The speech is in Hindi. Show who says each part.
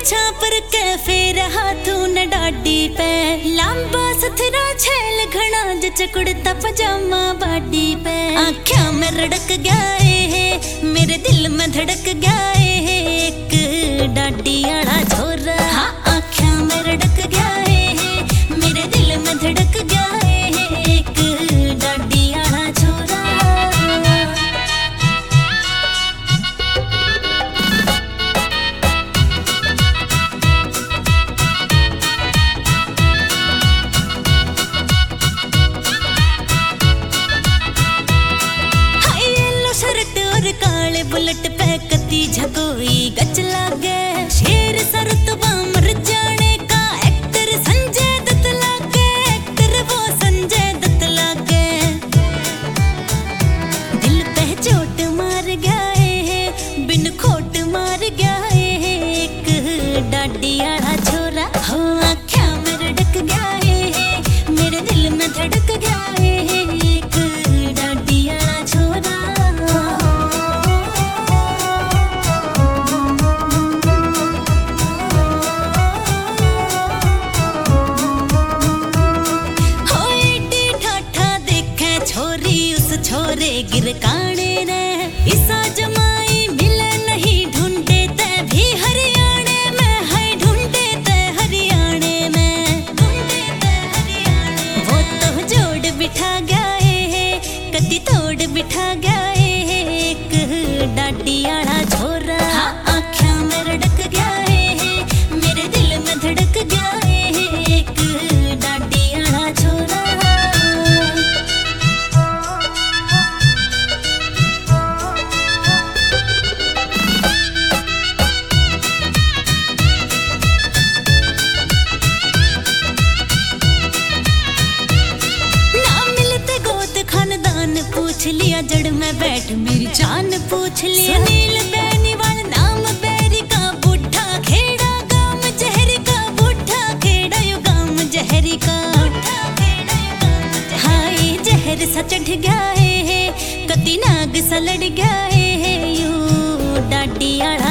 Speaker 1: पर कैफे रहा तू न डाडी पे लंबा सथरा छैल घना जच कुड़ता पजामा बाडी पे आँखों में रड़क गया है मेरे दिल में धड़क गया है एक डाडी आड़ा छोरा। हाँ आँखों में रड़क गया है मेरे दिल में धड़क गया है एक डाडी आड़ा छोरा। काले बुलेट पे कती झकोई गच लागे शेर सरतबा मर जाने का एक्टर संजय दत्त लागे एक्टर वो संजय दत्त लागे दिल पे चोट मार गया है बिन खोट मार गया है एक डाडी आड़ा छोरा। हो आँखों में रड़क गया है मेरे दिल में धड़क गया है एक डाडी आड़ा छोरा। छोरे गिर काने ने इसा जमाई मिले नहीं ढूंढे ते भी हरियाणे में है ढूंढे ते हरियाणे में ढूंढे ते हरियाणे वो तो जोड़ बिठा गया है कदी तोड़ बिठा गया है एक डाडी आड़ा छोरा। हाँ आँखों में रड़क गया है मेरे दिल में धड़क गया है एक डाडी आड़ा छोरा। पूछ लिया जड़ में बैठ मेरी जान पूछ लिया सुनील बेनीवाल नाम बैरी का बूढ़ा खेड़ा गाम जहरी का बूढ़ा खेड़ा यू गाम जहरी का हाय जहर सा चढ़ गया है कति नाग सा लड़ गया है यू डाडी आड़ा